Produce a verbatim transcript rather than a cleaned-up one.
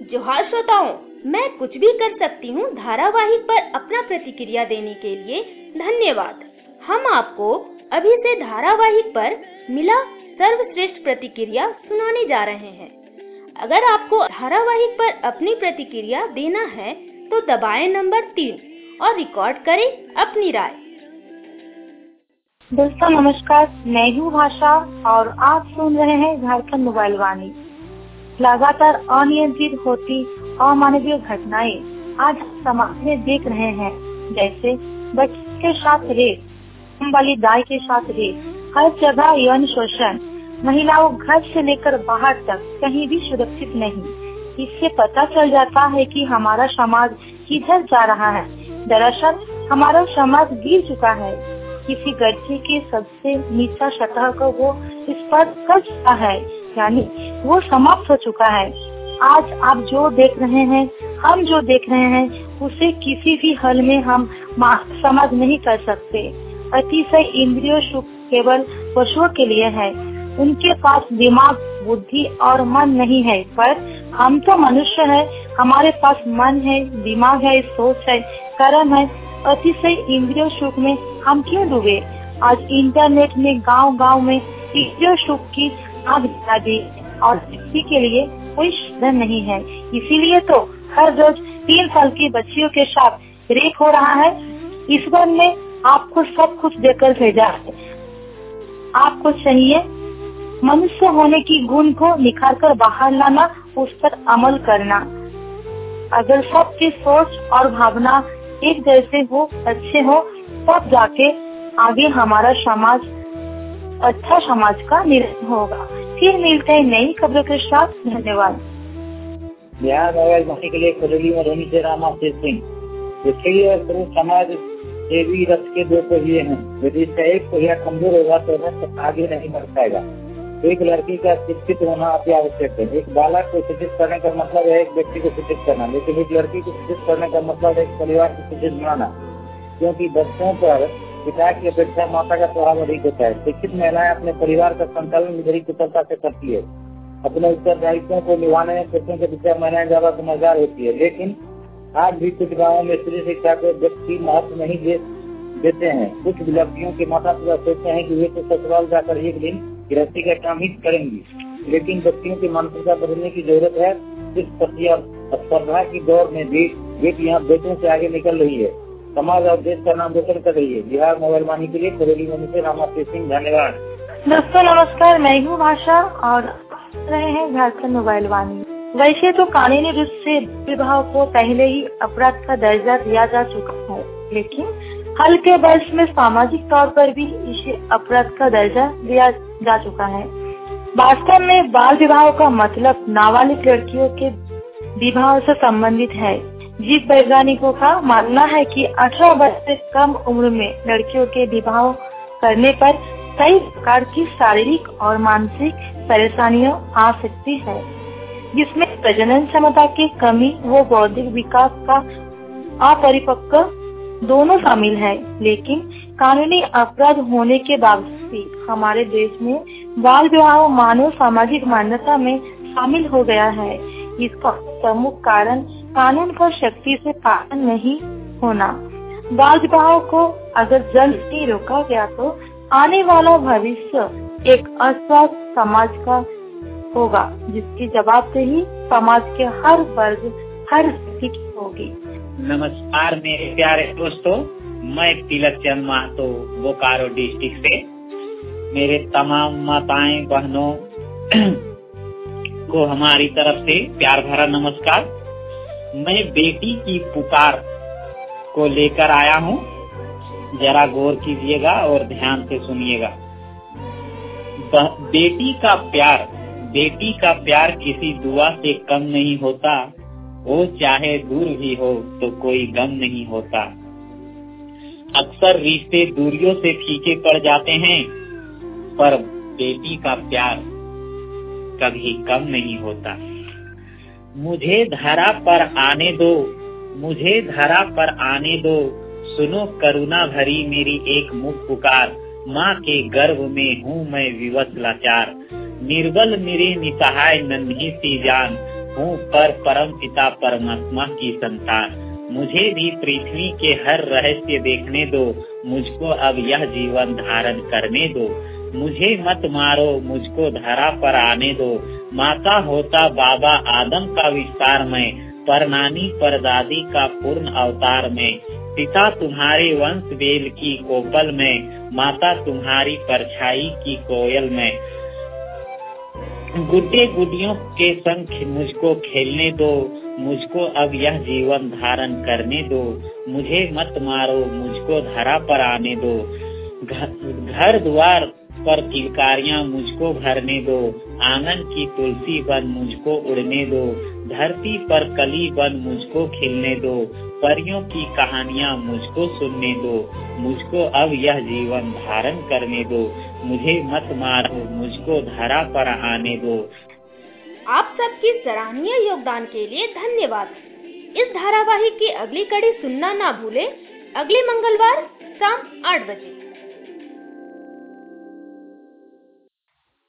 जोहार श्रोताओं, मैं कुछ भी कर सकती हूँ धारावाहिक पर अपना प्रतिक्रिया देने के लिए धन्यवाद। हम आपको अभी से धारावाहिक पर मिला सर्वश्रेष्ठ प्रतिक्रिया सुनाने जा रहे हैं। अगर आपको धारावाहिक पर अपनी प्रतिक्रिया देना है तो दबाएं नंबर तीन और रिकॉर्ड करें अपनी राय। दोस्तों नमस्कार, मैं हूँ भाषा और आप सुन रहे हैं झारखंड मोबाइल वाणी। लगातार अनियंत्रित होती अमानवीय घटनाएं आज समाज में देख रहे हैं, जैसे बच्चे के साथ रेप, वाली गाय के साथ रेप, हर जगह यौन शोषण, महिलाओं घर से लेकर बाहर तक कहीं भी सुरक्षित नहीं। इससे पता चल जाता है कि हमारा समाज किधर जा रहा है। दरअसल हमारा समाज गिर चुका है। किसी गड्ढे के सबसे नीचा सतह को वो स्पर्श कर चुका है, यानी वो समाप्त हो चुका है। आज आप जो देख रहे हैं, हम जो देख रहे हैं, उसे किसी भी हल में हम समझ नहीं कर सकते। अतिशय इंद्रिय सुख केवल पशुओं के लिए है। उनके पास दिमाग, बुद्धि और मन नहीं है, पर हम तो मनुष्य है। हमारे पास मन है, दिमाग है, सोच है, कर्म है। अतिशय इंद्रिय सुख में हम क्यों डूबे? आज इंटरनेट में गांव गांव में इंद्रिय सुख की आग जला दी और किसी के लिए कोई साधन नहीं है। इसीलिए तो हर रोज तीन साल की बच्चियों के साथ रेप हो रहा है। ईश्वर ने आपको सब कुछ देकर भेजा है। आपको चाहिए मनुष्य होने की गुण को निखार कर बाहर लाना, उस पर अमल करना। अगर सबकी सोच और भावना एक जैसे हो, अच्छे हो, तब जाके आगे हमारा समाज अच्छा समाज का निर्माण होगा। फिर मिलते हैं नई खबरों के साथ। धन्यवाद। बिहार मोबाइल वाणी के लिए खुजली में रोनी से रामा सिंह। देखिए, समाज देवी रथ के दो पहिए हैं। यदि इसका एक पहिया कमजोर होगा तो रथ आगे नहीं बढ़ पाएगा। एक लड़की का शिक्षित होना अति आवश्यक है। एक बालक को शिक्षित करने का मतलब है एक व्यक्ति को शिक्षित करना, लेकिन एक लड़की को शिक्षित करने का मतलब है एक परिवार को शिक्षित बनाना, क्योंकि बच्चों पर पिता की अपेक्षा माता का प्रभाव अधिक होता है। शिक्षित महिलाएं अपने परिवार का संचालन बड़ी कुशलता से करती है। अपने उत्तरदायित्वों को निभाने में पुरुषों के पीछे महिलाएं ज्यादा समझदार होती है, लेकिन आज भी कुछ गाँवों में स्त्री शिक्षा को व्यक्ति महत्व नहीं दे देते हैं। कुछ लड़कियों के माता पिता सोचते हैं कि वे तो ससुराल जाकर एक दिन गृहस्थी का काम ही करेंगी, लेकिन बच्चियों की मानसिकता बदलने की जरूरत है। इस स्पर्धा की दौर में भी बेटियां बेटों से आगे निकल रही है, समाज और देश का नाम रोशन कर रही है। बिहार मोबाइल वाणी के लिए खुजली से रामा सिंह। धन्यवाद। दोस्तों नमस्कार, मैं हूँ भाषा और रहे हैं झारखंड मोबाइल वाणी। वैसे तो कानूनी रूप से विवाह को पहले ही अपराध का दर्जा दिया जा चुका है, लेकिन हाल के वर्ष में सामाजिक तौर पर भी इसे अपराध का दर्जा दिया जा चुका है। वास्तव में बाल विवाह का मतलब नाबालिग लड़कियों के विवाह से संबंधित है। जीव वैज्ञानिकों का मानना है कि अठारह वर्ष से कम उम्र में लड़कियों के विवाह करने पर कई प्रकार की शारीरिक और मानसिक परेशानियां आ सकती है, जिसमें प्रजनन क्षमता की कमी व बौद्धिक विकास का अपरिपक्व दोनों शामिल है। लेकिन कानूनी अपराध होने के बावजूद भी हमारे देश में बाल विवाह मानव सामाजिक मान्यता में शामिल हो गया है। इसका प्रमुख कारण कानून का शक्ति से पालन नहीं होना। बाल विवाह को अगर जल्द नहीं रोका गया तो आने वाला भविष्य एक अस्वस्थ समाज का होगा, जिसकी जवाबदेही समाज के हर वर्ग, हर व्यक्ति की होगी। नमस्कार मेरे प्यारे दोस्तों, मैं तिलक चंद महतो बोकारो डिस्ट्रिक्ट से। मेरे तमाम माताएं बहनों को हमारी तरफ से प्यार भरा नमस्कार। मैं बेटी की पुकार को लेकर आया हूँ, जरा गौर कीजिएगा और ध्यान से सुनिएगा। बेटी का प्यार बेटी का प्यार किसी दुआ से कम नहीं होता, वो चाहे दूर भी हो तो कोई गम नहीं होता। अक्सर रिश्ते दूरियों से फीके पड़ जाते हैं, पर बेटी का प्यार कभी कम नहीं होता। मुझे धरा पर आने दो, मुझे धरा पर आने दो, सुनो करुणा भरी मेरी एक मुख पुकार। माँ के गर्भ में हूँ मैं विवश लाचार, निर्बल मेरी निसहाय नन्ही सी जान, हूँ पर परम पिता परमात्मा की संतान। मुझे भी पृथ्वी के हर रहस्य देखने दो, मुझको अब यह जीवन धारण करने दो। मुझे मत मारो, मुझको धरा पर आने दो। माता होता बाबा आदम का विस्तार में, पर नानी पर दादी का पूर्ण अवतार में। पिता तुम्हारे वंश बेल की कोपल में, माता तुम्हारी परछाई की कोयल में। गुड्डे गुडियों के संग मुझको खेलने दो, मुझको अब यह जीवन धारण करने दो। मुझे मत मारो, मुझको धरा पर आने दो। घर द्वार पर किलकारियां मुझको भरने दो, आंगन की तुलसी बन मुझको उड़ने दो। धरती पर कली बन मुझको खिलने दो, परियों की कहानियां मुझको सुनने दो। मुझको अब यह जीवन धारण करने दो, मुझे मत मारो, मुझको धरा पर आने दो। आप सबकी सराहनीय योगदान के लिए धन्यवाद। इस धारावाहिक की अगली कड़ी सुनना ना भूले, अगले मंगलवार शाम आठ बजे।